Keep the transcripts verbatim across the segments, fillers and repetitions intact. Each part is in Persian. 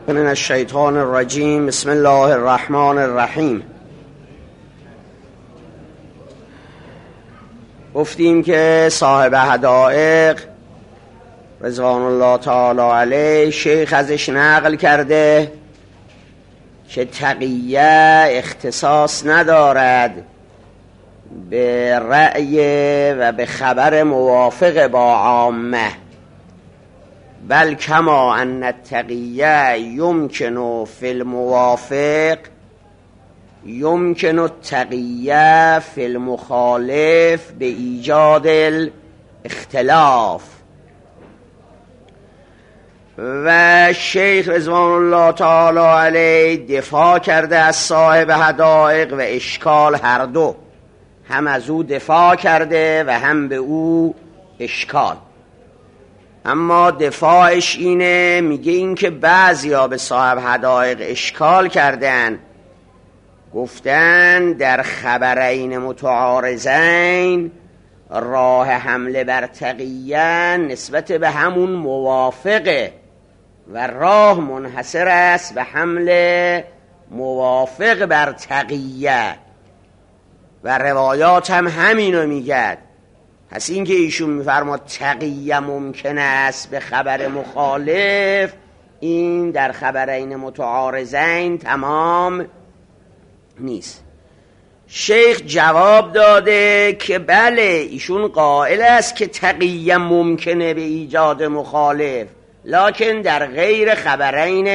من الشیطان الرجیم. بسم الله الرحمن الرحیم. گفتیم که صاحب حدائق رضوان الله تعالی علیه شیخ ازش نقل کرده که تقیه اختصاص ندارد به رأی و به خبر موافق با عامه، بل کما ان التقیه یمکن فی الموافق یمکن التقیه فی المخالف به ایجاد الاختلاف. و شیخ رضوان الله تعالی علیه دفاع کرده از صاحب حدائق و اشکال هر دو، هم از او دفاع کرده و هم به او اشکال. اما دفاعش اینه، میگه این که بعضیا به صاحب حدائق اشکال کردن، گفتن در خبرین متعارضین راه حمله بر تقیه نسبت به همون موافقه و راه منحصر است به حمل موافق بر تقیه و روایات هم همینو میگد. پس این که ایشون میفرماد تقیه ممکن است به خبر مخالف، این در خبرین متعارضین تمام نیست. شیخ جواب داده که بله، ایشون قائل است که تقیه ممکنه به ایجاد مخالف، لکن در غیر خبرین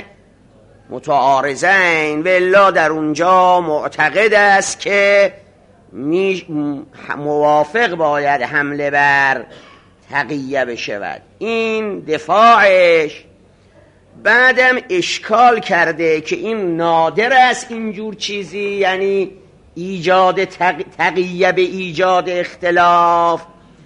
متعارضین، و الا در اونجا معتقد است که موافق باید حمله بر تقیه بشود. این دفاعش. بعدم اشکال کرده که این نادر است اینجور چیزی، یعنی ایجاد تق... تقیه به ایجاد اختلاف.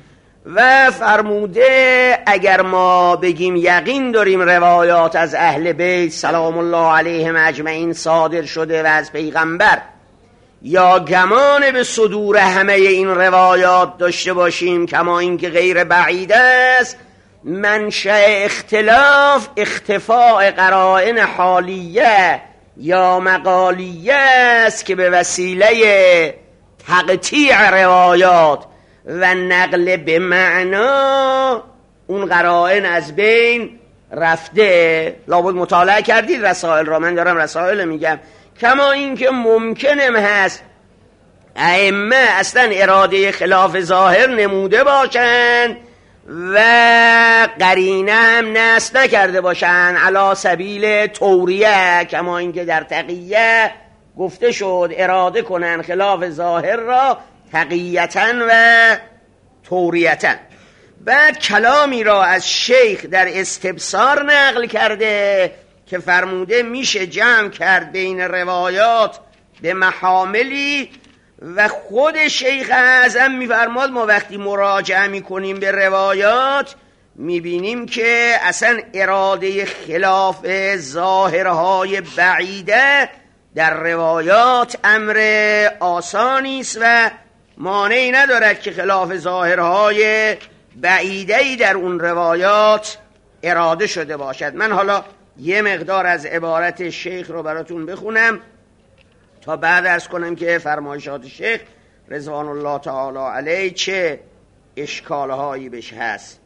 و فرموده اگر ما بگیم یقین داریم روایات از اهل بیت سلام الله علیهم اجمعین صادر شده و از پیغمبر، یا گمان به صدور همه این روایات داشته باشیم، کما این که غیر بعید است منشأ اختلاف اختفاء قرائن حالیه یا مقالیه است که به وسیله تقطیع روایات و نقل به معنا اون قرائن از بین رفته. لابد مطالعه کردید رسائل را، من دارم رسائل میگم. کما اینکه ممکنم هست ائمه اصلا اراده خلاف ظاهر نموده باشند و قرینه هم نصب نکرده باشند علی سبیل توریه، کما اینکه در تقیه گفته شد اراده کنن خلاف ظاهر را تقییتاً و توریتاً. بعد کلامی را از شیخ در استبصار نقل کرده که فرموده میشه جمع کرد بین روایات به محاملی، و خود شیخ اعظم میفرماد ما وقتی مراجعه میکنیم به روایات میبینیم که اصلا اراده خلاف ظاهرهای بعیده در روایات امر آسانی است و مانعی ندارد که خلاف ظاهرهای بعیده‌ای در اون روایات اراده شده باشد. من حالا یه مقدار از عبارت شیخ رو براتون بخونم تا بعد عرض کنم که فرمایشات شیخ رضوان الله تعالی علیه چه اشکالهایی بهش هست.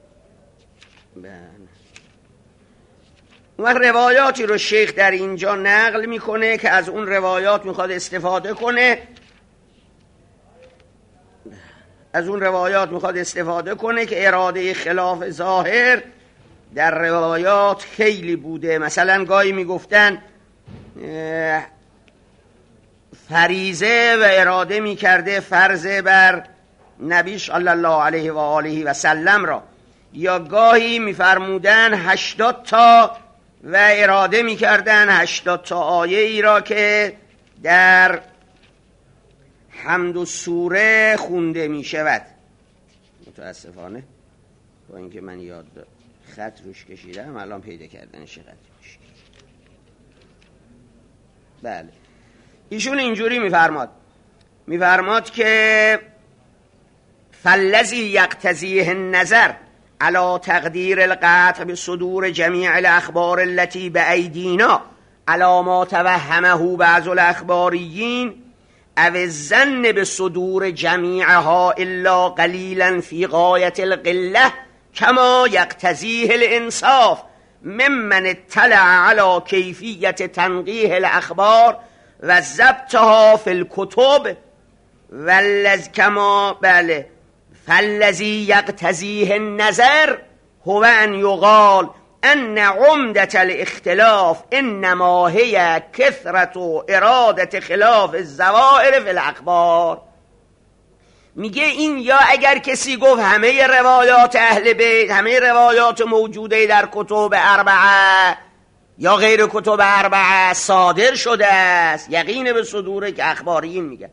و روایاتی رو شیخ در اینجا نقل میکنه که از اون روایات میخواد استفاده کنه از اون روایات میخواد استفاده کنه که اراده خلاف ظاهر در روایات خیلی بوده. مثلا گاهی میگفتن فریضه و اراده میکرده فرض بر نبی صلی الله علیه و آله و سلم را، یا گاهی میفرمودن هشتاد تا و اراده میکردن هشتاد تا آیه ای را که در حمد و سوره خونده میشود. متاسفانه با اینکه من یاد خط روش کشیدم الان پیدا کردن چه خطی روش. بله، ایشون اینجوری میفرماد میفرماد که فالذی یقتضیه النظر على تقدیر القطع بصدور جمیع الاخبار التي بأیدینا على ما توهمه بعض الاخباریین او الظن بصدور جمیعها الا قلیلا فی غایت القله کما یقتضیه الانصاف ممن اطلع على کیفیت تنقیح الاخبار و ضبطها فی الکتب والذ کما بله فالذی یقتضیه النظر هو ان یقال ان عمدة الاختلاف انما هی کثرت و ارادت خلاف الظواهر فی الاخبار. میگه این یا اگر کسی گفت همه روایات اهل بیت، همه روایات موجوده در کتب اربعه یا غیر کتب اربعه صادر شده است، یقین به صدوره که اخباریین میگه،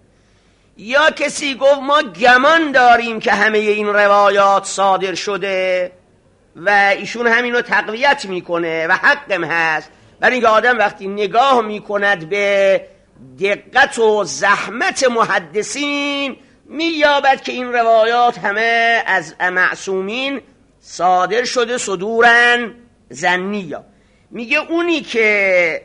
یا کسی گفت ما گمان داریم که همه این روایات صادر شده و ایشون همینو تقویت میکنه و حقم هست. برای اینکه آدم وقتی نگاه میکند به دقت و زحمت محدثین مییابد که این روایات همه از معصومین صادر شده صدورن ظنیه. میگه اونی که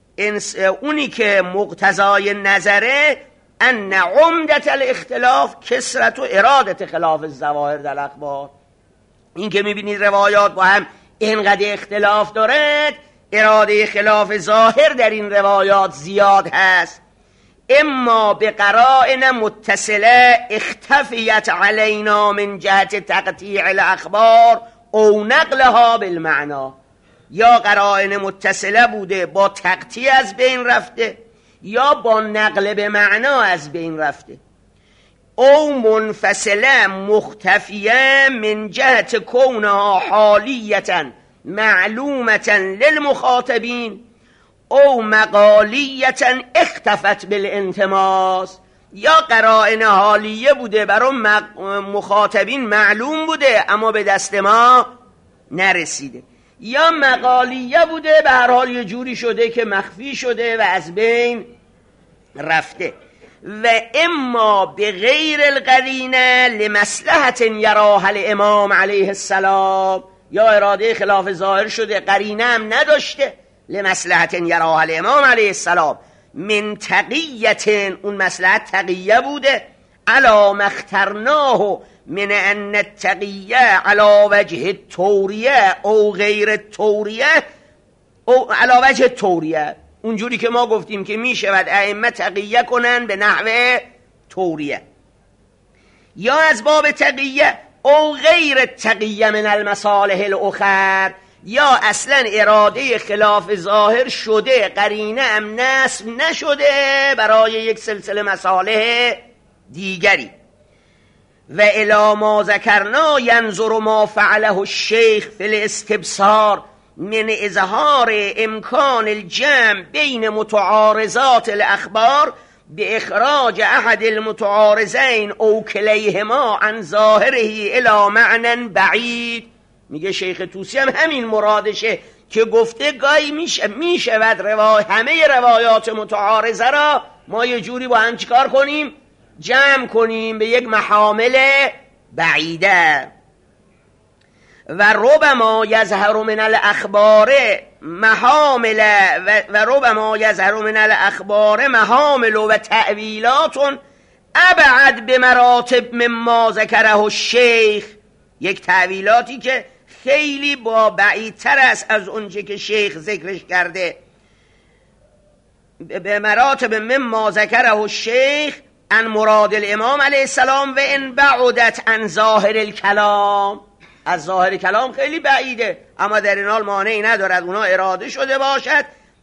اونی که مقتضای نظره ان عمدت الاختلاف کثرت و ارادت خلاف الظواهر در اخبار. این که میبینید روایات با هم اینقدر اختلاف دارد، اراده خلاف ظاهر در این روایات زیاد هست. اما به قرائن متصله اختفیت علینا من جهت تقطیع الاخبار او نقلها بالمعنا، یا قرائن متصله بوده با تقطیع از بین رفته یا با نقل به معنا از بین رفته، او منفصله مختفیه من جهت کونها حالیتا معلومتا للمخاطبین او مقالیتا اختفت بالانتماس، یا قرائن حالیه بوده برای مخاطبین معلوم بوده اما به دست ما نرسیده، یا مقالیه بوده به هر حال یه جوری شده که مخفی شده و از بین رفته. و اما به غیر القرینه لمصلحت یراها الامام علیه السلام، یا اراده خلاف ظاهر شده قرینه هم نداشته، لمصلحت یراها الامام علیه السلام من تقیت، اون مصلحت تقیه بوده، علا مخترناه من ان التقیه علا وجه التوریه او غیر التوریه او علا وجه التوریه، اونجوری که ما گفتیم که می شود ائمه تقیه کنن به نحو توریه، یا از باب تقیه او غیر تقیه من المصالح الاخر، یا اصلا اراده خلاف ظاهر شده قرینه ام نصب نشده برای یک سلسله مصالح دیگری. و الی ما ذکرنا ینظر ما فعله الشیخ فی الاستبصار من اظهار امکان الجمع بین متعارضات الاخبار به اخراج احد المتعارضین او کلیهما عن ظاهره الی معنی بعید. میگه شیخ طوسی هم همین مرادشه که گفته گاهی میشه میشود روای همه روایات متعارضه را ما یه جوری با هم چیکار کنیم؟ جمع کنیم به یک محامل بعیده. و ربما یظهر من الاخبار محامل و ربما یظهر من الاخبار محامل و تأویلات ابعد به مراتب مما ذکره الشیخ، یک تأویلاتی که خیلی با بعیدتر است از اونچه که شیخ ذکرش کرده، به مراتب مما ذکره الشیخ ان مراد الامام علیه السلام و ان بعدت عن ظاهر الکلام، از ظاهر کلام خیلی بعیده اما در این حال مانعی ندارد اونا اراده شده باشد،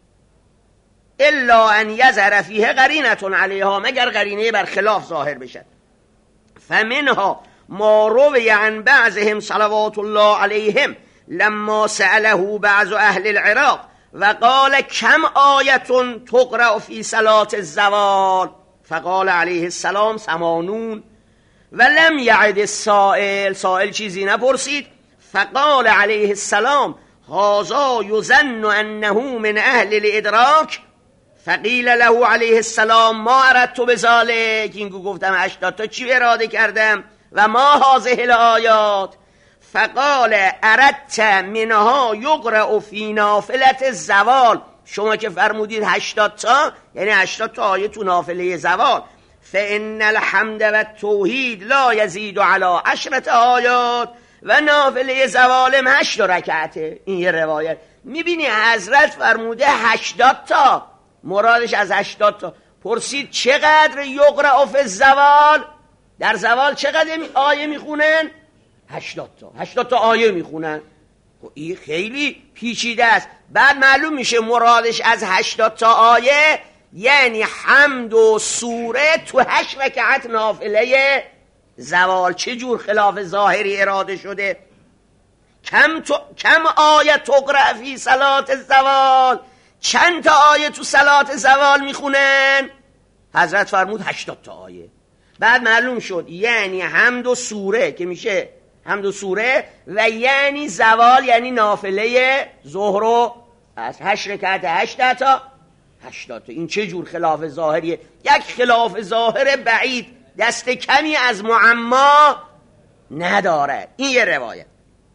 الا ان یظهر فیه قرینه علیها، مگر قرینه بر خلاف ظاهر بشد. فمنها ما روی عن بعضهم صلوات الله علیهم لما سأله بعض اهل العراق و قال کم آیه تقرأ فی صلاة الزوال فقال علیه السلام ثمانون و لم یعد السائل، سائل چیزی نپرسید، فقال علیه السلام هذا یظن انه من اهل الادراک فقیل له علیه السلام ما اردت بذلک، اینگو گفتم هشتاد تا چی اراده کردم و ما هذه الآیات، فقال اردت منها یقرأ فی نافلة زوال، شما که فرمودید هشتاد تا یعنی هشتاد تا آیه تو نافله زوال، فان الحمد و توحید لا یزید علی عشرة آیات، و نافله زوالم هشت رکعته. این یه روایت. میبینی حضرت فرموده هشتاد تا، مرادش از هشتاد تا. پرسید چقدر یقرأ فی الزوال، در زوال چقدر آیه میخونن؟ هشتاد تا. هشتاد تا آیه میخونن. این خیلی پیچیده است. بعد معلوم میشه مرادش از هشتاد تا آیه یعنی حمد و سوره تو هشت رکعت نافله زوال. چه جور خلاف ظاهری اراده شده؟ کم, تو... کم آیه تقرأ فی صلات الزوال، چند تا آیه تو صلات زوال میخونن؟ حضرت فرمود هشتاد تا آیه. بعد معلوم شد یعنی حمد و سوره که میشه حمد و سوره، و یعنی زوال یعنی نافله ظهر و از هشت رکعت هشت تا هشتاد تا. این چه جور خلاف ظاهریه؟ یک خلاف ظاهر بعید، دست کمی از معما نداره. این یه روایت.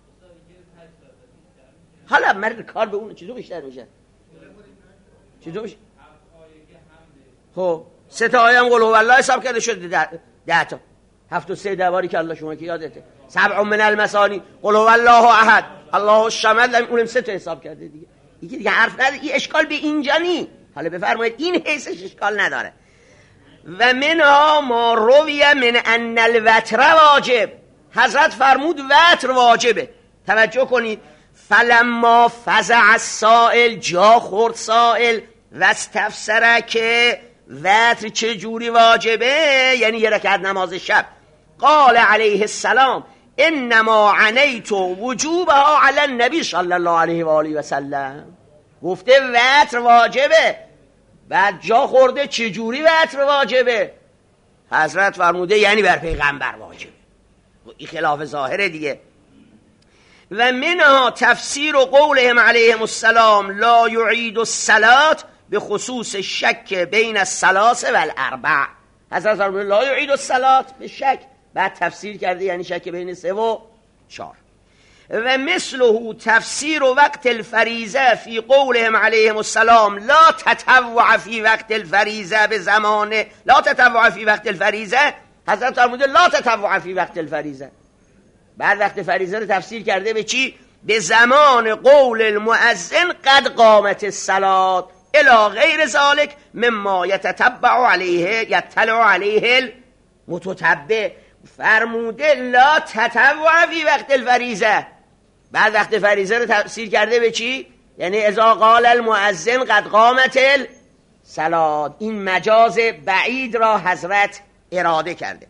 حالا من کار به اون چیزو بیشتر میشه. چیزو بیشتر خب سه تا آیه هم قل هو الله حساب کرده شده ده, ده تا. هفت و سه دواری که الله شما که یادته. سبع من المثانی قل هو الله احد الله الصمد، اونم سه تا حساب کرده دیگه. یکی دیگه حرف نداره. این اشکال به اینجا نی. حالا بفرمایید این حیثش اشکال نداره. و منها ما رویه من ان الوتر واجب، حضرت فرمود وتر واجبه. توجه کنید. فلما فزع السائل، جا خورد سائل، و استفسره که وتر چه جوری واجبه، یعنی یه رکعت نماز شب، قال علیه السلام انما عنیت وجوبها علی النبی صلی الله علیه و آله و سلم. گفته وتر واجبه، بعد جا خورده چه جوری وتر واجبه؟ حضرت فرموده یعنی بر پیغمبر واجبه. این خلاف ظاهره دیگه. و منها تفسیر قولهم علیهم السلام لا یعید الصلاة به خصوص شک بین الثلاث و الاربع. حضرت فرموده لا یعید الصلاة به شک، بعد تفسیر کرده یعنی شک بین سه و چهار. و مثله تفسیر وقت الفریضه فی قولهم علیهم السلام لا تطوع فی وقت الفریضه به زمان لا تطوع فی وقت الفریضه. حضرت فرموده لا تطوع فی وقت الفریضه، بعد وقت فریضه رو تفسیر کرده به چی؟ به زمان قول المؤذن قد قامت الصلاة الی غیر ذلک مما یتتبع علیه یطلع علیه المتتبع. فرموده لا تطوع فی وقت الفریضه، بعد وقت فریضه رو تفسیر کرده به چی؟ یعنی اذا قال المؤذن قد قامت الصلاة. این مجاز بعید را حضرت اراده کرده.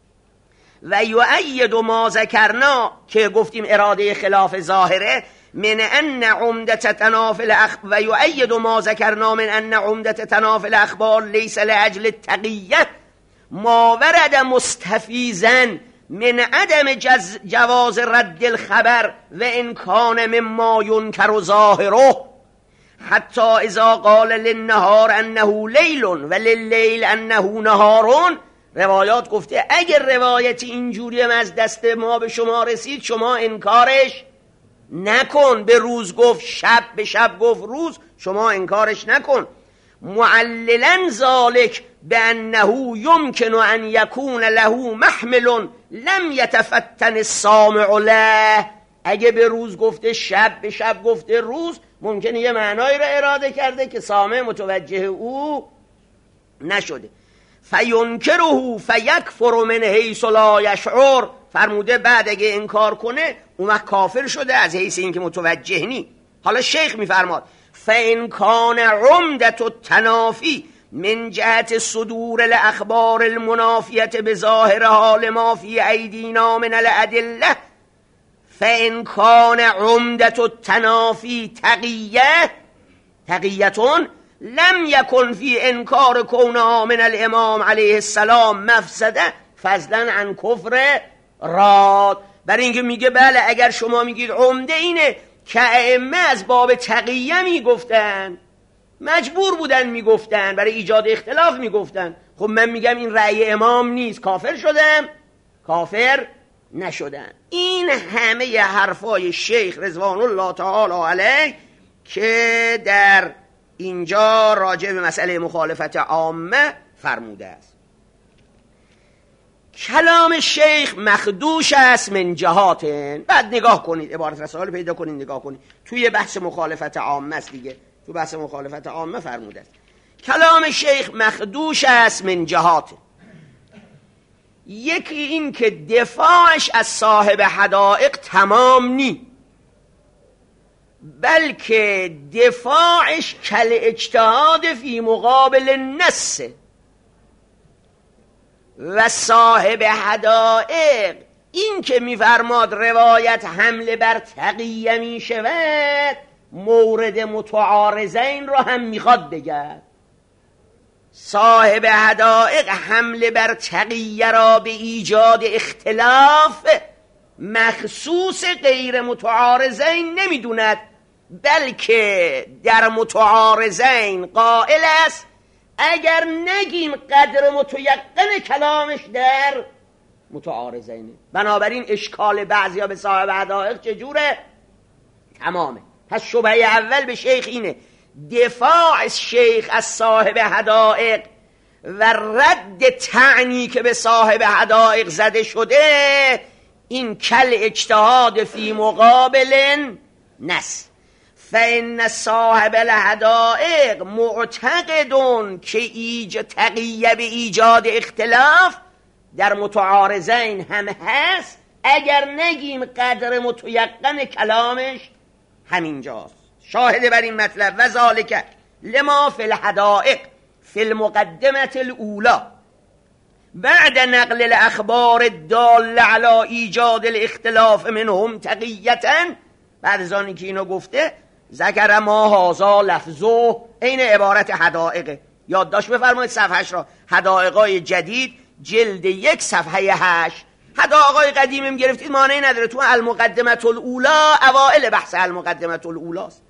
و یؤید ما ذکرنا که گفتیم اراده خلاف ظاهره، من ان عمدة تنافل اخ و یؤید ما ذکرنا من ان عمدة تنافل اخبار لیس لاجل التقیه ما ورد مستفیزا من عدم جز جواز رد الخبر و امکان مما ینکر ظاهره، حتی اذا قال للنهار انه لیل و لللیل انه نهار. روایات گفته اگر روایتی اینجوری هم از دست ما به شما رسید شما انکارش نکن. به روز گفت شب، به شب گفت روز، شما انکارش نکن. معللا ذالک بانه یمکن ان یکون له محمل لم یتفتن السامع له. اگه به روز گفته شب، به شب گفته روز، ممکنه یه معنایی را اراده کرده که سامع متوجه او نشده. فینکره فیکفر من حیث لا یشعر. فرموده بعد اگه انکار کنه اون وقت کافر شده از حیث اینکه متوجه نی. حالا شیخ میفرماد فان کان عمدة التنافی من جهت صدور الاخبار المنافیه بظاهر حال ما فی ایدینا من الادله، فان کان عمدة التنافی تقیه تقیتون لم یکن فی انکار کونها من الامام علیه السلام مفسده فضلا عن کفر راد. برای اینکه میگه بله اگر شما میگید عمده اینه که ائمه از باب تقیه میگفتن، مجبور بودن میگفتن، برای ایجاد اختلاف میگفتن. خب من میگم این رأی امام نیست، کافر شدم؟ کافر نشدن. این همه حرفای شیخ رضوان الله تعالی علیه که در اینجا راجع به مسئله مخالفت عامه فرموده است. کلام شیخ مخدوش است من جهات. بعد نگاه کنید، عبارت رسائل پیدا کنید نگاه کنید، توی بحث مخالفت عامه است دیگه، تو بحث مخالفت عامه فرموده است کلام شیخ مخدوش است من جهات. یکی این که دفاعش از صاحب حدائق تمام نی، بلکه دفاعش کل اجتهاد فی مقابل النص. و صاحب حدائق این که میفرماد روایت حمله بر تقیه می شود، مورد متعارضین را هم میخواد بگرد. صاحب حدائق حمله بر تقیه را به ایجاد اختلاف مخصوص غیر متعارضین نمیدوند، بلکه در متعارضین قائل است اگر نگیم قدر متیقن کلامش در متعارضینه. بنابراین اشکال بعضیا به صاحب حدائق چجوره؟ تمامه. پس شبهه اول به شیخ اینه، دفاع شیخ از صاحب حدائق و رد تعنی که به صاحب حدائق زده شده، این کل اجتهاد فی مقابل نص. فإن صاحب الحدائق معتقدون که ایج تقیه به ایجاد اختلاف در متعارضین هم هست، اگر نگیم قدر متیقن کلامش همینجاست. شاهد بر این مطلب و ذالک لما فی الحدائق فی المقدمه الاولی بعد نقل الاخبار الداله علی ایجاد الاختلاف منهم تقیتا. بعد از آنی که اینو گفته ذکر ما هازا لفظو، این عبارت حدائقه. یادداشت بفرمایید صفحش را، حدائقای جدید جلد یک صفحه هشت. حدائقای قدیم هم گرفتید مانعی نداره، تو المقدمه الاولی اوائل بحث المقدمه الاولی است.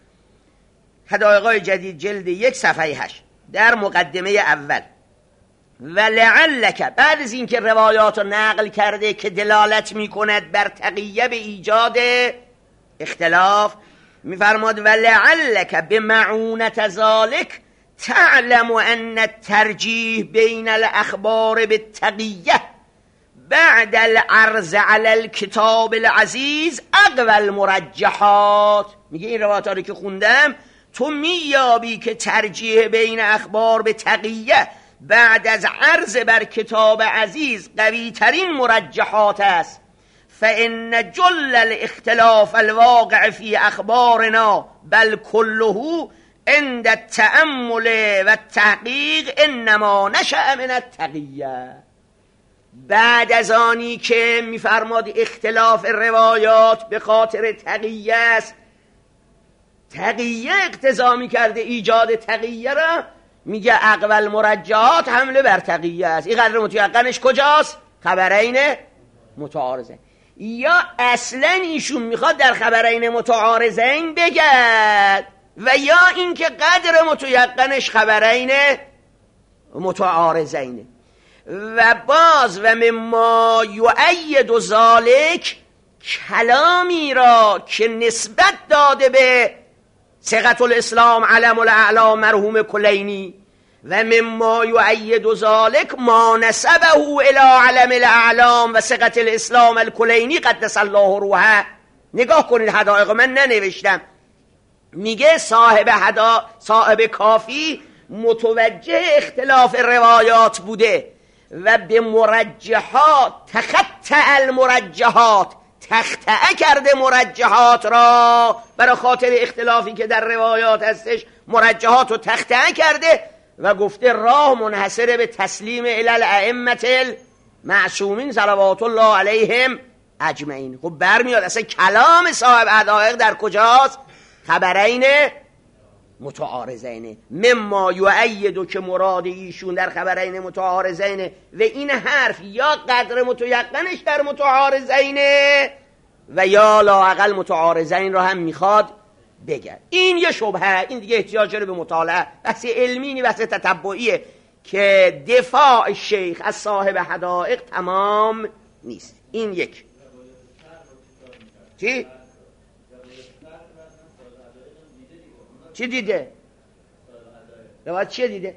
حدائقای جدید جلد یک صفحه هشت در مقدمه اول. و لعلک، بعد از این که روایات رو نقل کرده که دلالت می کند بر تقیه به ایجاد اختلاف، میفرماد و لعلک بمعونت ذالک تعلم ان الترجیح بین الاخبار بالتقیه بعد العرض علی الكتاب العزیز اقوى المرجحات. میگه این روایات رو که خوندم تو میابی که ترجیح بین اخبار به تقیه بعد از عرض بر کتاب عزیز قوی ترین مرجحات است. فإن جل الاختلاف الواقع في اخبارنا بل كله عند التأمل والتحقیق انما نشأ من التقیه. بعد از آنی که میفرماد اختلاف روایات به خاطر تقیه است، تقیه اقتضا میکرده ایجاد تقیه را، میگه اقوال مرجحات حمله بر تقیه است. این قدر متیقنش کجاست؟ خبرین متعارضه. یا اصلا ایشون میخواد در خبرین متعارضین بگد، و یا اینکه قدر متیقنش خبرین متعارضینه. و باز و مما یؤید ذالک، کلامی را که نسبت داده به ثقة الاسلام علم الاعلام مرحوم کلینی، و مما یؤید ذالک ما نسبه الى علم الاعلام و ثقة الاسلام الکلینی قدس الله روحه. نگاه کنید حدائق، من ننوشتم. میگه صاحب حدا صاحب کافی متوجه اختلاف روایات بوده و به مرجحات تخطع المرجحات، تخطئه کرده مرجحات را، برای خاطر اختلافی که در روایات هستش مرجحات رو تخطئه کرده و گفته راه منحصر به تسلیم الی الائمه المعصومین صلوات الله علیهم اجمعین. خب برمیاد اصلا کلام صاحب حدائق در کجاست؟ خبرین متعارضینه. مما یؤید که مراد ایشون در خبرین متعارضینه، و این حرف یا قدر متیقنش در متعارضینه و یا لااقل متعارضین را هم میخواد بگن. این یه شبهه، این دیگه احتیاج داره به مطالعه، بحث علمی، بحث تتبعیه که دفاع شیخ از صاحب حدائق تمام نیست. این یک. چی؟ چی دیده؟ روایت چیه دیده؟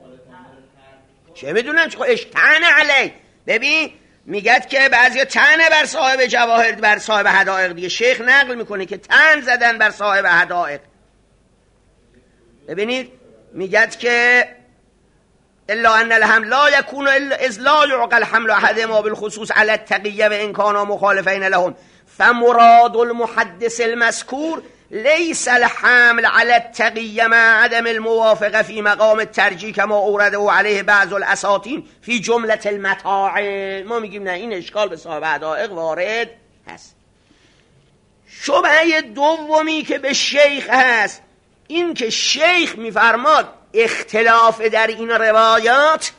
چه میدونم چه اشتعن علی. ببین میگد که بعضی طعن بر صاحب جواهر، بر صاحب حدائق دیگه. شیخ نقل میکنه که طعن زدن بر صاحب حدائق. ببینید میگد که الا ان الحمل لا يكون الا اذ لا يعقل حمل احدهما بالخصوص على التقیه و ان كانا مخالفین لهم فمراد المحدث المذكور ليس الحمل على التقیه مع عدم الموافقه في مقام الترجیح كما اورده عليه بعض الاساطین في جمله المتاع. ما میگیم نه، این اشکال به صاحب حدائق وارد هست. شبهه دومی که به شیخ هست این که شیخ میفرماد اختلاف در این روایات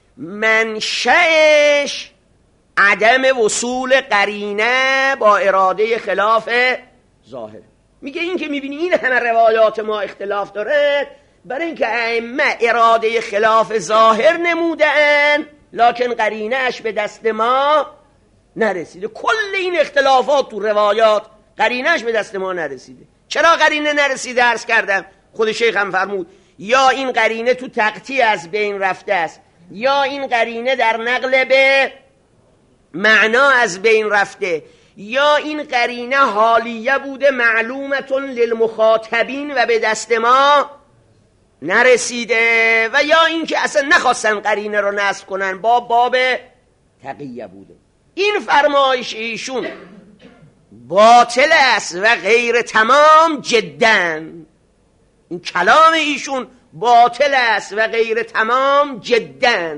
منشأش عدم وصول قرینه با اراده خلاف ظاهر. میگه این که میبینی این همه روایات ما اختلاف داره برای اینکه ائمه اراده خلاف ظاهر نمودن لکن قرینه‌اش به دست ما نرسیده. کل این اختلافات تو روایات قرینه‌اش به دست ما نرسیده. چرا قرینه نرسیده؟ عرض کردم خود شیخ هم فرمود یا این قرینه تو تقطیع از بین رفته است، یا این قرینه در نقل به معنا از بین رفته، یا این قرینه حالیه بوده معلومتون للمخاطبین و به دست ما نرسیده، و یا این که اصلا نخواستن قرینه رو نصب کنن با باب تقیه بوده. این فرمایش ایشون باطل است و غیر تمام جداً. این کلام ایشون باطل است و غیر تمام جداً.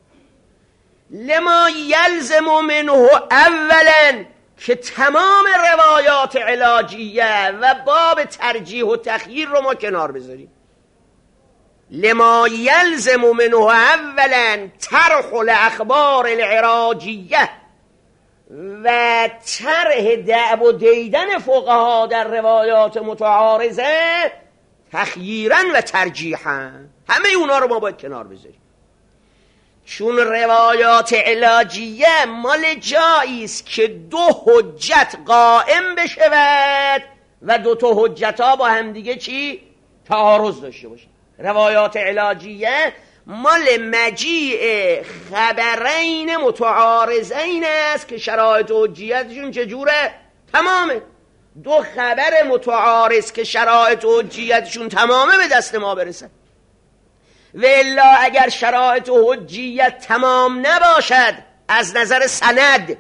لما یلزم منه اولا که تمام روایات علاجیه و باب ترجیح و تخییر رو ما کنار بذاریم. لما یلزم منه اولا طرح الاخبار العراجیه و طرح دعو و دیدن فقها در روایات متعارضه تخییراً و ترجیحاً. همه اونا رو ما باید کنار بذاریم، چون روایات علاجیه مال جایی است که دو حجت قائم بشود و دو تا حجت ها با هم دیگه چی؟ تعارض داشته باشه. روایات علاجیه مال مجیء خبرین متعارضین است که شرایط حجیتشون چجوره؟ تمامه. دو خبر متعارض که شرایط حجیتشون تمامه به دست ما برسه. و الا اگر شرایط حجیت تمام نباشد از نظر سند،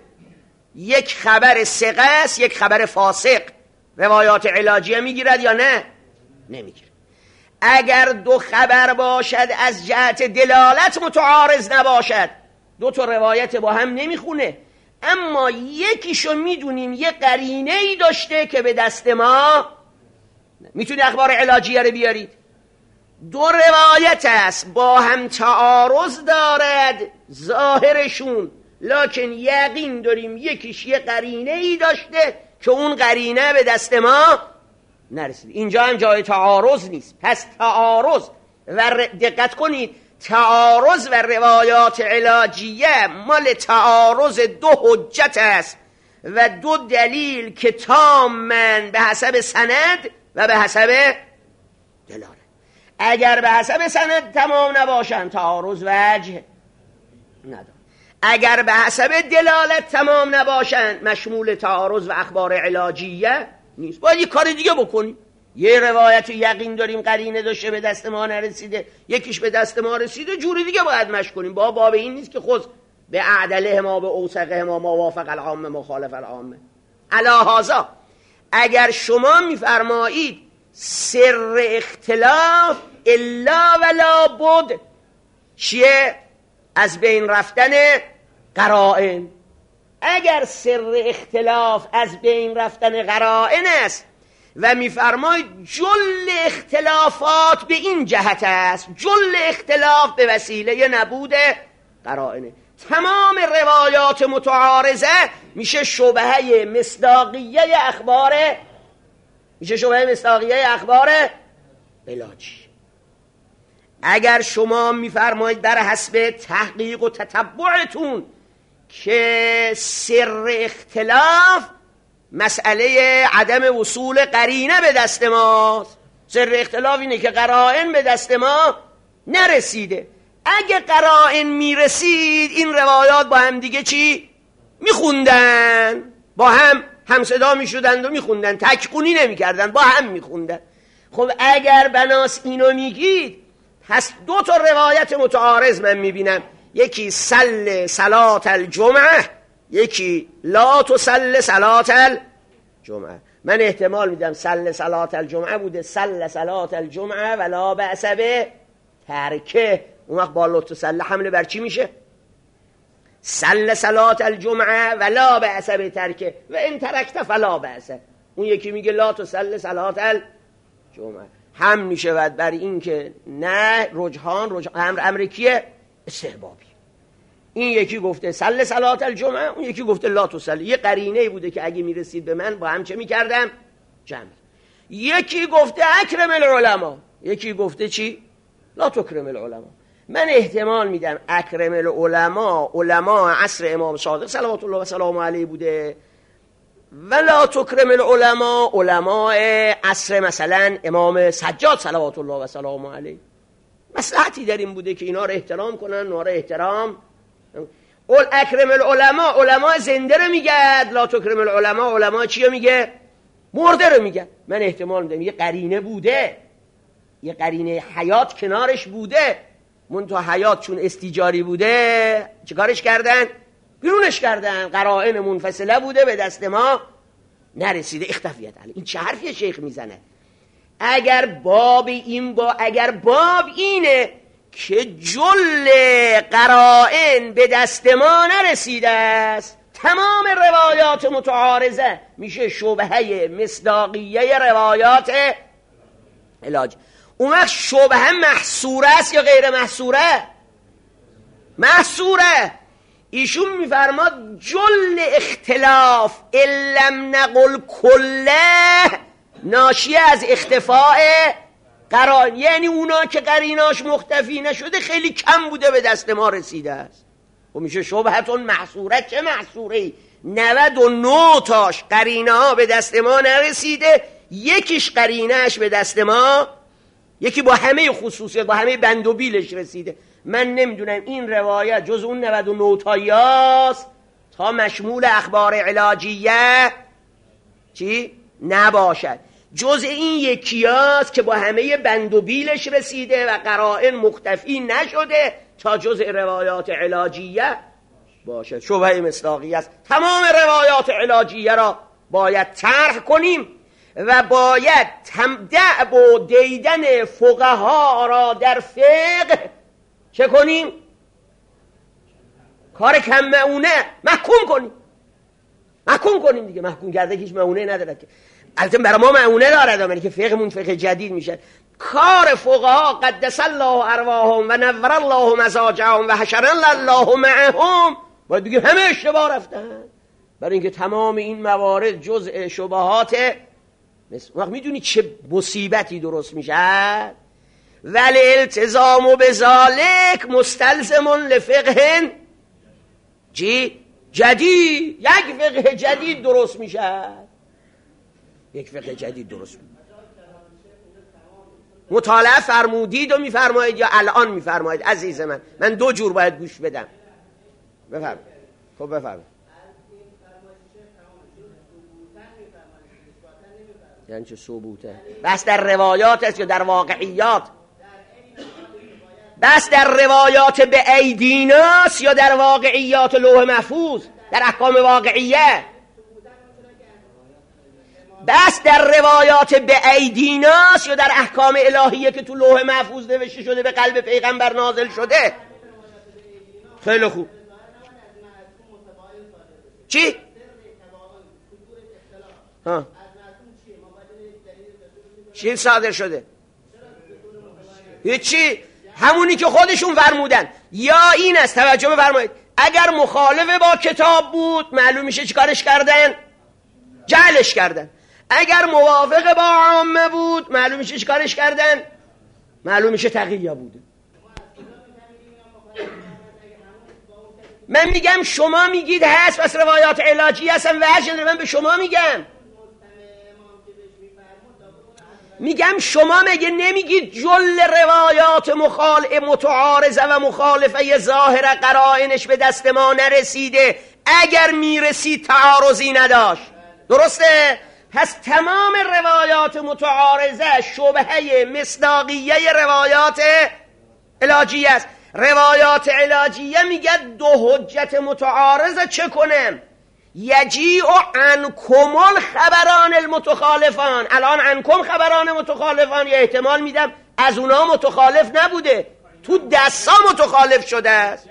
یک خبر ثقه است یک خبر فاسق، روایات علاجیه میگیرد یا نه؟ نمیگیرد. اگر دو خبر باشد از جهت دلالت متعارض نباشد، دو تا روایت با هم نمیخونه، اما یکیشو میدونیم یه قرینه ای داشته که به دست ما. میتونی اخبار علاجیه رو بیارید، دو روایت است با هم تعارض دارد ظاهرشون، لکن یقین داریم یکیش یه قرینه ای داشته که اون قرینه به دست ما نرسید. اینجا هم جای تعارض نیست. پس تعارض و ر... دقت کنید، تعارض و روایات علاجیه مال تعارض دو حجت است و دو دلیل که تامن به حسب سند و به حسب دلالت. اگر به حسب سند تمام نباشن تعارض وجه نداره، اگر به حسب دلالت تمام نباشن مشمول تعارض و اخبار علاجیه نیست. باید یه کار دیگه بکنیم. یه روایت یقین داریم قرینه داشته به دست ما نرسیده، یکیش به دست ما رسیده، جوری دیگه باید مشق کنیم. با باب این نیست که خود به اعدله ما به اوثقه ما موافق العامه مخالف العامه. الهازا اگر شما میفرمایید سر اختلاف الا ولا بد چیه؟ از بین رفتن قرائن. اگر سر اختلاف از بین رفتن قرائن است و میفرمایید جل اختلافات به این جهت است، جل اختلاف به وسیله نبود قرائنه، تمام روایات متعارضه میشه شبهه مصداقیه اخبار میشه شبهه مصداقیه اخبار علاجی. اگر شما میفرمایید در حسب تحقیق و تتبعتون که سر اختلاف مسئله عدم وصول قرینه به دست ماست. سر اختلاف اینه که قرائن به دست ما نرسیده. اگه قرائن میرسید این روایات با هم دیگه چی؟ میخوندن، با هم همصدا میشدند و میخوندن، تکخونی نمیکردن، با هم میخوندن. خب اگر بناس اینو میگید، پس دو تا روایت متعارض من میبینم، یکی سل صلات الجمعه، یکی لا تسل صلات الجمعه. من احتمال میدم سل صلات الجمعه بوده، سل صلات الجمعه ولا بأس به ترکه. اون وقت با لا تسل حمله بر چی میشه؟ سل صلات الجمعه ولا بأس به ترکه و ان ترکت فلا بأس. اون یکی میگه لا تسل صلات الجمعه، هم میشود بر این که نه رجحان رجحان امر امر کیه؟ استحبابی. این یکی گفته سل صلات الجمعه، اون یکی گفته لا تسل. یه قرینه بوده که اگه میرسید به من با هم چه میکردم؟ جمع. یکی گفته اکرم العلماء، یکی گفته چی؟ لا تکرم العلماء. من احتمال میدم اکرم العلماء علماء عصر امام صادق صلوات الله و سلامه علیه بوده، ولا تکرم العلماء علماء عصر مثلا امام سجاد صلوات الله و سلامه علیه. مصلحتی در این بوده که اینا رو احترام کنن، اونا رو احترام. اول اکرم العلماء علماء زنده رو میگه، لا تکرم العلماء علماء چی رو میگه؟ مرده رو میگه. من احتمال میدم یه قرینه بوده، یه قرینه حیات کنارش بوده، منتها حیات چون استیجاری بوده چه کارش کردن؟ بیرونش کردن. قرائن منفصله بوده، به دست ما نرسیده، اختفیت علی. این چه حرفی شیخ میزنه؟ اگر باب این با اگر باب اینه که جل قرائن به دست ما نرسیده است، تمام روایات متعارضه میشه شبهه مصداقیه روایات علاج. اون وقت شبهه محصوره است یا غیر محصوره؟ محصوره. ایشون میفرماد جل اختلاف الم نقل کله ناشی از اختفاء قرائن، یعنی اونا که قریناش مختفی نشده خیلی کم بوده به دست ما رسیده است. و میشه شبهتون محصوره. چه محصوره‌ای؟ نود و نه تاش قرینه ها به دست ما نرسیده، یکیش قرینهش به دست ما، یکی با همه خصوصیات با همه بند و بیلش رسیده. من نمیدونم این روایت جز اون نود و نه تایاست تا مشمول اخبار علاجیه چی؟ نباشد. جز این یکیاست که با همه بند و بیلش رسیده و قرائن مختفی نشده تا جز روایات علاجیه باشد. شبهه مصداقیه است. تمام روایات علاجیه را باید طرح کنیم و باید دعب و دیدن فقها را در فقه چه کنیم؟ کار کم معونه محکوم کنیم. محکوم کنیم دیگه. محکوم کرده که هیچ معونه نداره که. البته برای ما معونه داره، ولی که فقهمون فقه جدید میشه. کار فقها قدس الله ارواحهم و نور الله مزاجهم و حشرنا الله معهم باید بگیم همه اشتباه رفتن، برای اینکه تمام این موارد جزء شبهات. وقت میدونی چه مصیبتی درست میشه؟ ولی التزام بذالک مستلزم لفقه چی؟ جدید. یک فقه جدید درست میشه، یک فقه جدید درست میشه. مطالعه فرمودید و میفرمایید یا الان میفرمایید؟ عزیز من من دو جور باید گوش بدم. بفرمایید. خب بفرمایید. یعنی چه ثبوته؟ بس در روایات است یا در واقعیات؟ بس در روایات به ایدیناست یا در واقعیات لوح محفوظ، در احکام واقعیه؟ بس در روایات به ایدیناست یا در احکام الهیه که تو لوح محفوظ نوشته شده به قلب پیغمبر نازل شده؟ خیلی خوب. چی؟ ها چی صادر شده؟ هیچی، همونی که خودشون فرمودن. یا این است، توجه بفرمایید، اگر مخالف با کتاب بود معلوم میشه چیکارش کردن؟ جعلش کردن. اگر موافق با عامه بود معلوم میشه چیکارش کردن؟ معلوم میشه تقیه بوده. من میگم شما میگید هست، پس روایات علاجی هستن وجه، من به شما میگم میگم شما مگه نمیگید جل روایات مخال متعارضه و مخالفه ظاهر قرائنش به دست ما نرسیده، اگر میرسید تعارضی نداشت، درسته؟ پس تمام روایات متعارضه شبهه مصداقیه روایات علاجیه است. روایات علاجیه میگه دو حجت متعارضه چه کنم؟ یجیع عنکم الخبران المتخالفان. الان عنکم خبران متخالفان یا احتمال میدم از اونا متخالف نبوده، تو دستا متخالف شده است.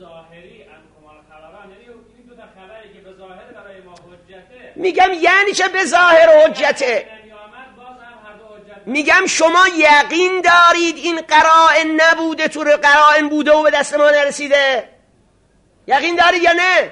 میگم یعنی چه به ظاهر حجته؟ میگم شما یقین دارید این قرائن نبوده، تو قرائن بوده و به دست ما نرسیده؟ یقین دارید یا نه؟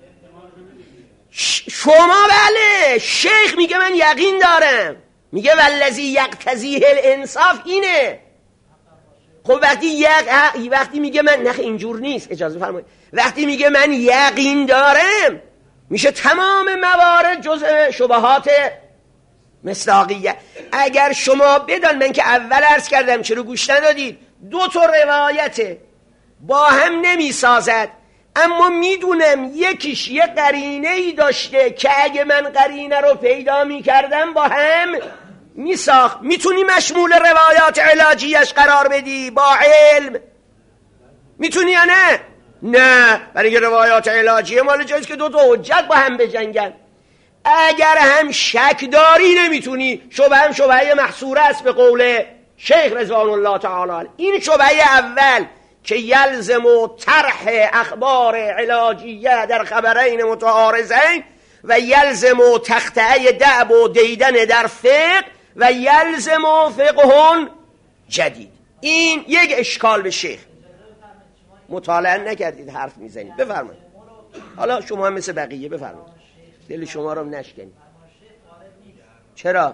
شما بله. شیخ میگه من یقین دارم، میگه والذی یقتضیه الانصاف اینه. خب وقتی یق... وقتی میگه من نخ اینجور نیست، اجازه فرمایید، وقتی میگه من یقین دارم میشه تمام موارد جزء شبهات مصداقیه. اگر شما بدان، من که اول عرض کردم چرا گوش ندادید، دو تا روایته با هم نمیسازد، اما میدونم یکیش یه قرینه ای داشته که اگه من قرینه رو پیدا میکردم با هم میساخت. میتونی مشمول روایات علاجیش قرار بدی با علم؟ میتونی یا نه؟ نه، برای که روایات علاجیه مال جاییست که دو تا حجت با هم بجنگن. اگر هم شک داری نمیتونی، شبه هم شبهه محصوره است به قول شیخ رضوان الله تعالی. این شبهه اول که یلزم و طرح اخبار علاجیه در خبرین متعارضین و یلزم و تخطئه دعب و دیدن در فقه و یلزم و فقه جدید. این یک اشکال به شیخ. مطالعه نکردید حرف میزنید، بفرمایید. حالا شما هم مثل بقیه بفرمایید، دل شما رو نشکنید. چرا؟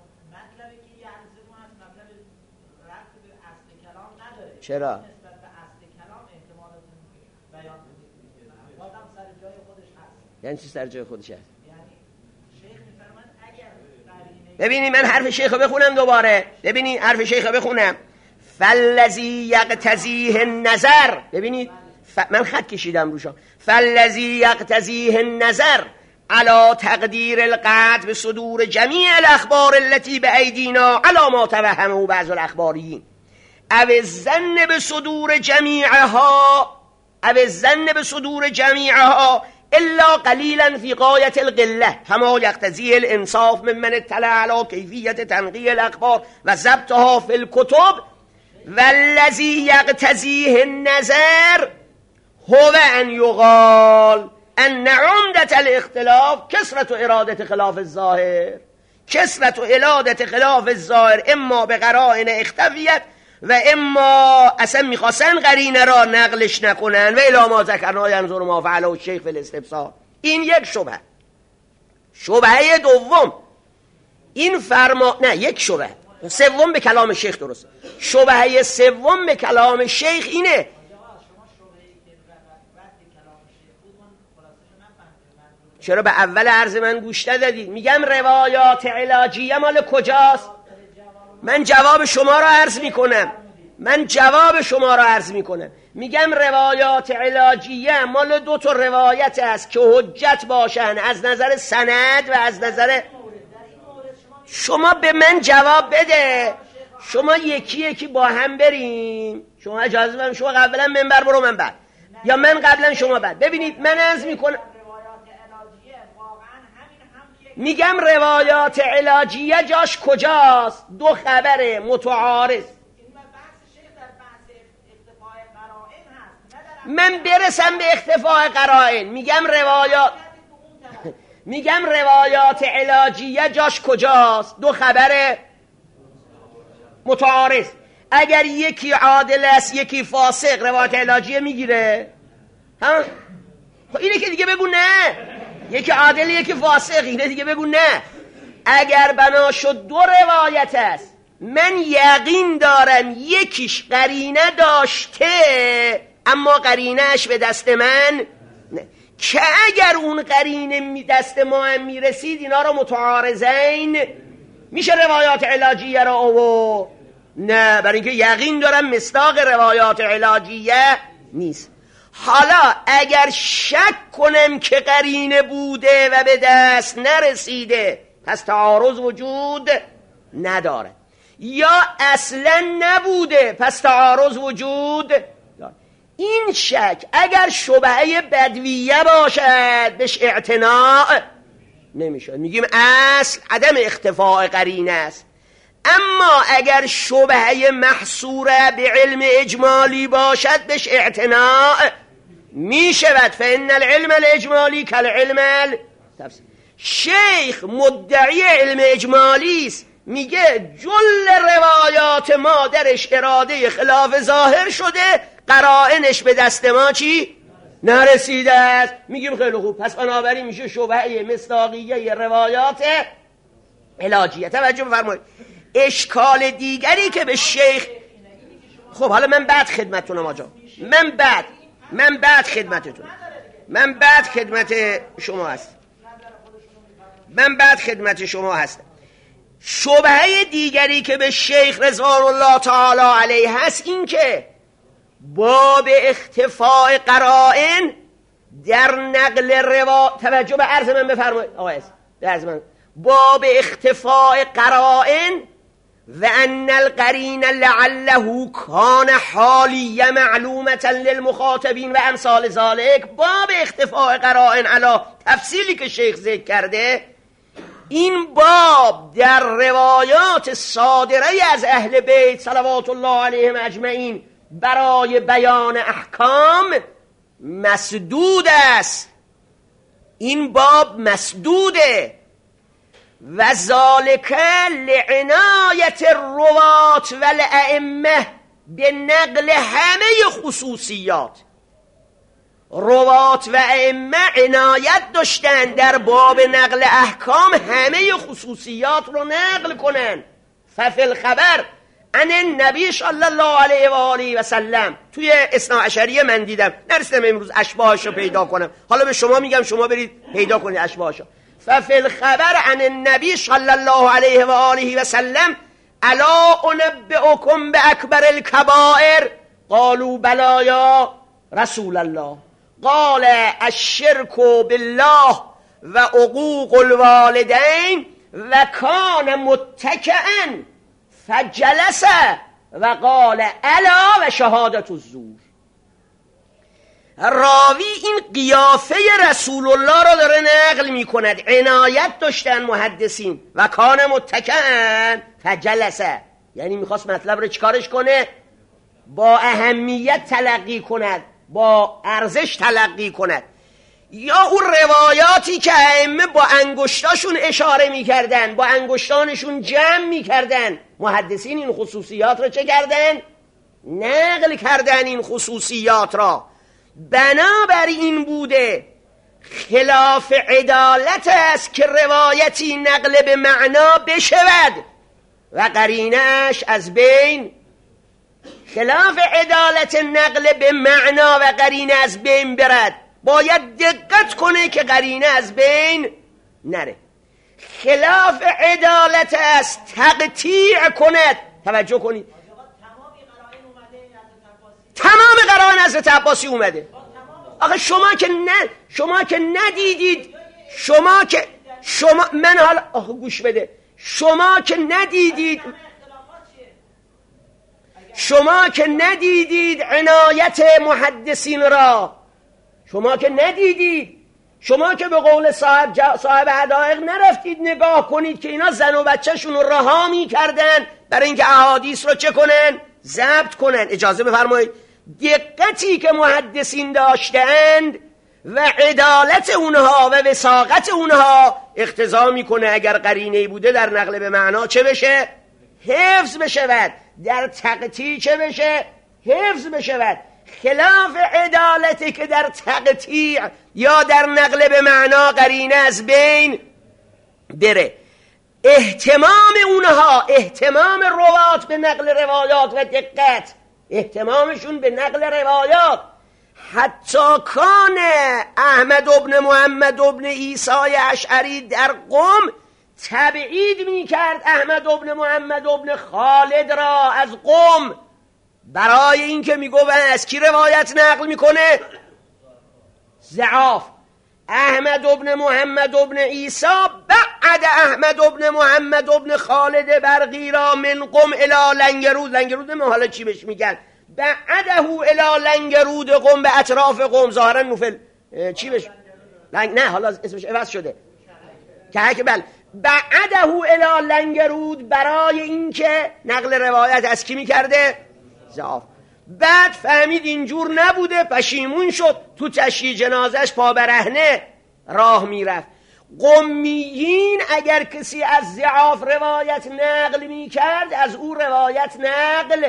چرا؟ یعنی چی سر جای خودش هست؟ ببینی من حرف شیخ رو بخونم دوباره، ببینی حرف شیخ رو بخونم. فالذی یقتضیه النظر، ببینید ف... من خط کشیدم روشا. فالذی یقتضیه النظر علی تقدیر القطع به صدور جمیع الاخبار التي بأیدینا علی ما توهمه بعض الاخباریین او الظن به صدور جمیعها او الظن به صدور جمیعها الا قلیلا فی غایت القله کما یقتضی الانصاف ممن اطلع علی کیفیت تنقیه الاخبار و ضبطها فی الکتب والذی یقتضیه النظر هو ان یقال ان عمدة الاختلاف کثرت و ارادت خلاف الظاهر. کثرت و ارادت خلاف الظاهر اما به قرائن اختفیت و اما اصلا میخواستن قرینه را نقلش نکنن و الی ما ذکرنا ینظر ما فعله الشیخ فی الاستبصار. این یک شبهه. شبهه دوم این فرما نه یک شبهه سوم به کلام شیخ درست. شبهه سوم به کلام شیخ اینه. چرا به اول عرض من گوش ندادید؟ میگم روایات علاجیه مال کجاست؟ من جواب شما را عرض میکنم. من جواب شما را عرض میکنم. میگم روایات علاجیه مال دو تا روایت است که حجت باشن از نظر سند و از نظر. شما به من جواب بده. شما یکی یکی با هم بریم. شما اجازه بدید شما قبلا منبر برو من بعد، یا من قبلا شما بعد. ببینید من عرض میکنم، میگم روایات علاجیه جاش کجاست؟ دو خبر متعارض. من برسم به اختفاء قرائن میگم روایات میگم روایات علاجیه جاش کجاست؟ دو خبر متعارض. اگر یکی عادل است یکی فاسق روایات علاجیه میگیره؟ ها؟ اینه که دیگه بگو نه. یکی عادل یکی فاسق، اینه دیگه بگو نه. اگر بنا شد دو روایت است، من یقین دارم یکیش قرینه داشته اما قرینهش به دست من که اگر اون قرینه می دست ما هم میرسید اینا رو متعارضین میشه روایات علاجیه را آورد؟ نه، برای اینکه یقین دارم مصداق روایات علاجیه نیست. حالا اگر شک کنم که قرینه بوده و به دست نرسیده پس تعارض وجود نداره، یا اصلا نبوده پس تعارض وجود داره. این شک اگر شبهه بدویه باشد بهش اعتناع نمیشه، میگیم اصل عدم اختفاء قرینه است. اما اگر شبهه محصوره به علم اجمالی باشد بهش اعتناع میشود. فإن العلم الاجمالی کالعلم التفصیلی. شیخ مدعی علم اجمالی است، میگه جل روایات ما درش اراده خلاف ظاهر شده، قرائنش به دست ما چی؟ نرسیده است. میگیم خیلی خوب، پس بنابراین میشه شبهه مصداقیه روایات علاجیه. توجه بفرمایید. اشکال دیگری که به شیخ، خب حالا من بعد خدمتتونم آجا، من بعد من بعد خدمتتون من بعد خدمت شما هست من بعد خدمت شما هستم. شبهه دیگری که به شیخ رضوان الله تعالی علیه هست این که باب اختفاء قرائن در نقل روا، توجه به عرض من بفرمایید آقای عرض من، باب اختفاء قرائن و ان القرین لعله کان حالیه معلومه للمخاطبین و امثال ذالک. باب اختفاء قرائن علی تفصیلی که شیخ ذکر کرده، این باب در روایات صادره از اهل بیت صلوات الله علیهم اجمعین برای بیان احکام مسدود است. این باب مسدوده. و ذالک لعنایت الروات و الائمه به نقل همه خصوصیات. روات و ائمه عنایت داشتن در باب نقل احکام همه خصوصیات رو نقل کنن. ففی الخبر عن النبی صلی الله علیه و آله و سلم. توی اثنا عشریه من دیدم، نرسیدم امروز اشباهش رو پیدا کنم، حالا به شما میگم شما برید پیدا کنید اشباهشو. ففی الخبر عن النبی صلی الله علیه و آله و سلم الا انبئکم باکبر الکبائر قالوا بلی یا رسول الله قال الشرک بالله و عقوق الوالدین و کان متکئا فجلس و قال الا و شهادت الزور. راوی این قیافه رسول الله را داره نقل می کند. عنایت داشتن محدثین و کان متکئا فجلس، یعنی میخواست مطلب رو چکارش کنه؟ با اهمیت تلقی کند، با ارزش تلقی کند. یا اون روایاتی که ائمه با انگشتاشون اشاره میکردن، با انگشتانشون جمع میکردن، محدثین این خصوصیات را چه کردن؟ نقل کردن این خصوصیات را. بنابر این بوده خلاف عدالت است که روایتی نقل به معنا بشود و قرینه‌اش از بین، خلاف عدالت نقل به معنا و قرینه از بین برد. باید دقت کنه که قرینه از بین نره. خلاف عدالت است تقطیع کند. توجه کنید، تمام قرائن حضرت عباسی اومده. آخه شما که نه شما که ندیدید، شما که شما من حالا آخه گوش بده، شما که ندیدید شما که ندیدید عنایت محدثین را، شما که ندیدید، شما که به قول صاحب جا... صاحب حدائق نرفتید نگاه کنید که اینا زن و بچه‌شون رو رها می‌کردن برای اینکه احادیث رو چه کنن؟ ضبط کنن. اجازه بفرمایید، دقتی که محدثین داشتند و عدالت اونها و وثاقت اونها اقتضا میکنه اگر قرینه‌ای بوده در نقل به معنا چه بشه؟ حفظ بشود. در تقطیع چه بشه؟ حفظ بشود. خلاف عدالتی که در تقطیع یا در نقل به معنا قرینه از بین بره. اهتمام اونها، اهتمام روات به نقل روایات و دقت، اهتمامشون به نقل روایات حتی کان احمد ابن محمد ابن عیسی اشعری در قم تبعید میکرد احمد ابن محمد ابن خالد را از قم، برای اینکه میگو از کی روایت نقل میکنه؟ ضعاف. احمد ابن محمد ابن عیسی بعد احمد ابن محمد ابن خالد برقی را من قم الی لنگرود، لنگرود من حالا چی بهش میگن، بعده الی لنگرود قم، به اطراف قم، ظاهرا نوفل چی بهش لنگ... نه حالا اسمش عوض شده که که بل بعده الی لنگرود، برای اینکه نقل روایت از کی میکرده؟ ضعاف. بعد فهمید اینجور نبوده، پشیمون شد، تو تشییع جنازش پا برهنه راه میرفت. قمیین اگر کسی از ضعاف روایت نقل میکرد از او روایت نقل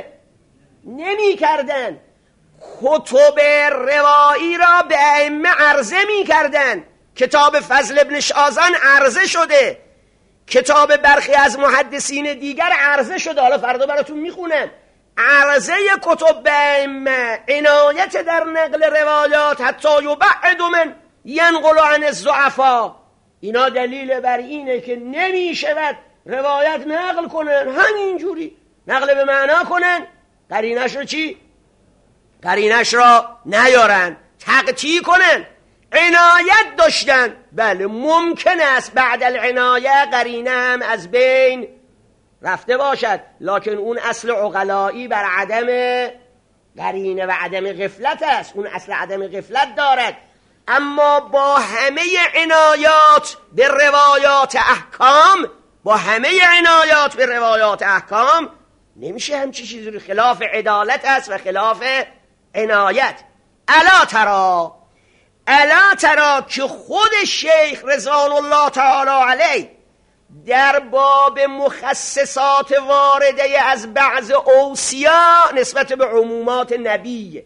نمیکردن، کتب روایی را به ائمه عرضه میکردن. کتاب فضل ابن شازن عرضه شده، کتاب برخی از محدثین دیگر عرضه شده، حالا فردا براتون میخونم. عرضه کتب به ائمه، عنایت در نقل روایات، حتی یبعد من ینقل عن الضعفا، اینا دلیل بر اینه که نمیشود روایت نقل کنن، همینجوری نقل به معنا کنن، قرینش رو چی؟ قرینش را نیارن، تقطیع کنن. عنایت داشتن، بله ممکن است بعد العنایه قرینه هم از بین رفته باشد، لکن اون اصل عقلایی بر عدم قرینه و عدم غفلت است، اون اصل عدم غفلت دارد. اما با همه عنایات به روایات احکام، با همه عنایات به روایات احکام نمیشه همچی چیزی رو، خلاف عدالت است و خلاف عنایت. الا ترا الا ترا که خود شیخ رضوان الله تعالی علیه در باب مخصصات وارده از بعض اوصیا نسبت به عمومات نبی،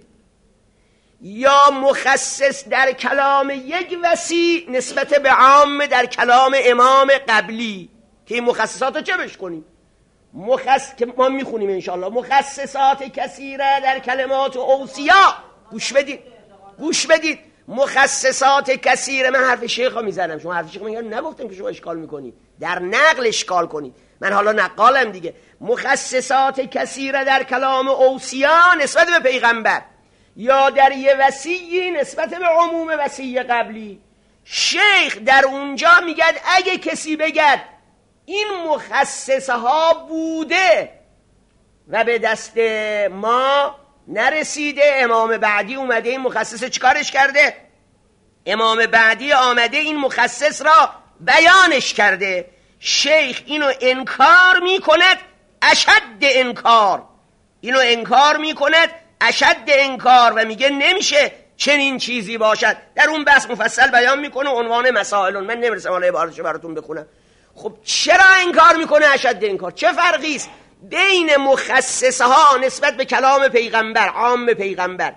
یا مخصص در کلام یک وصی نسبت به عام در کلام امام قبلی، که این مخصصات رو چه بش کنیم؟ مخص... که ما میخونیم انشاءالله مخصصات کثیره در کلمات اوصیا. گوش بدید گوش بدید مخصصات کثیره. من حرف شیخ ها میزنم، شما حرف شیخ میگن نگفتم که شما اشکال میکنید، در نقل اشکال کنید، من حالا نقالم دیگه. مخصصات کثیره در کلام اوصیا نسبت به پیغمبر، یا در یه وصی نسبت به عموم وصی قبلی. شیخ در اونجا میگد اگه کسی بگد این مخصصه ها بوده و به دست ما نرسیده، امام بعدی اومده این مخصصه چیکارش کرده؟ امام بعدی آمده این مخصص را بیانش کرده. شیخ اینو انکار میکند اشد انکار، اینو انکار میکند اشد انکار و میگه نمیشه چنین چیزی باشد. در اون بحث مفصل بیان میکنه عنوان مسائلون، من نمیرسم حالا عبارتشو براتون بخونم. خب چرا انکار میکنه اشد انکار؟ چه فرقی است بین مخصصه ها نسبت به کلام پیغمبر، عام پیغمبر،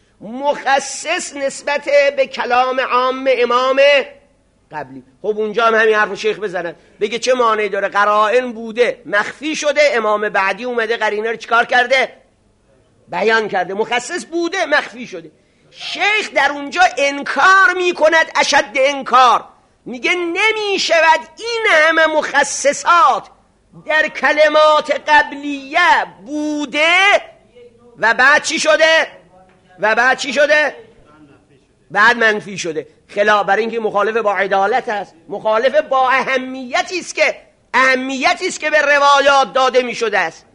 مخصص نسبت به کلام عام امام قبلی؟ خب اونجا هم همین حرف شیخ بزنن، بگه چه معنی داره؟ قرائن بوده مخفی شده، امام بعدی اومده قرینه رو چیکار کرده؟ بیان کرده. مخصص بوده مخفی شده. شیخ در اونجا انکار میکند اشد انکار، میگه نمی شود این همه مخصصات در کلمات قبلیه بوده و بعد چی شده؟ و بعد چی شده؟ بعد منفی شده. خلاف، برای اینکه مخالف با عدالت است، مخالف با اهمیتی است که اهمیتی است که به روایات داده می شده است.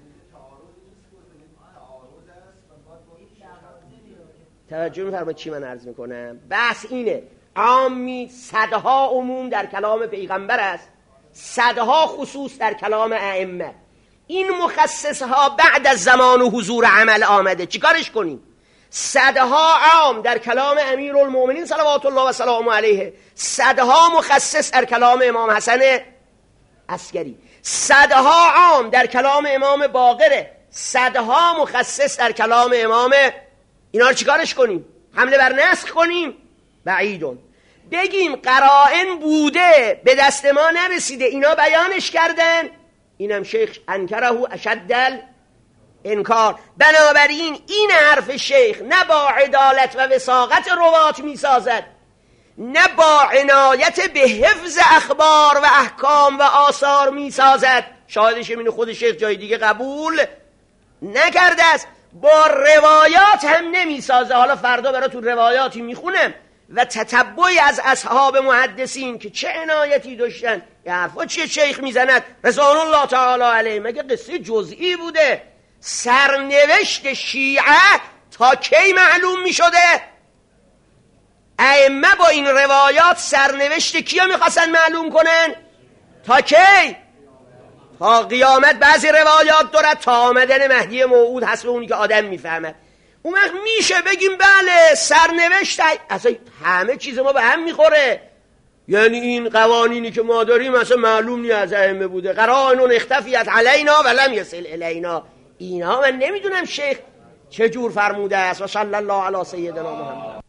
توجه می‌فرمایید چی من عرض میکنم؟ بحث اینه، عامی صدها عموم در کلام پیغمبر است، صدها خصوص در کلام ائمه. این مخصصها بعد از زمان و حضور عمل آمده، چیکارش کنیم؟ صدها عام در کلام امیرالمومنین صلوات الله و سلامه علیه، صدها مخصص در کلام امام حسن عسکری، صدها عام در کلام امام باقره، صدها مخصص در کلام امام. اینا رو چیکارش کنیم؟ حمله بر نسخ کنیم؟ بعیدون. بگیم قرائن بوده به دست ما نرسیده، اینا بیانش کردن، اینم شیخ انکره اشد انکار. بنابراین این حرف شیخ نه با عدالت و وثاقت روات میسازد، نه با عنایت به حفظ اخبار و احکام و آثار میسازد. شاهدش اینه خود شیخ جای دیگه قبول نکرده است. با روایات هم نمیسازه. حالا فردا براتون روایاتی میخونم و تتبعی از اصحاب محدثین که چه عنایتی داشتن. یه حرفا چیه شیخ میزند رضوان الله تعالی علیه؟ مگه قصه جزئی بوده؟ سرنوشت شیعه تا کی معلوم میشده؟ ائمه با این روایات سرنوشت کیا میخواستن معلوم کنن؟ تا کی؟ تا قیامت. بعضی روایات دارد تا آمدن مهدی موعود، حسب اونی که آدم میفهمد. اون وقت میشه بگیم بله سرنوشت اصلا همه چیز ما به هم میخوره. یعنی این قوانینی که ما داریم اصلا معلوم نی از ائمه بوده. قرائن اختفیت علینا ولم یصل الینا. اینا من نمیدونم شیخ چه جور فرموده است. و صلی الله علی سیدنا محمد.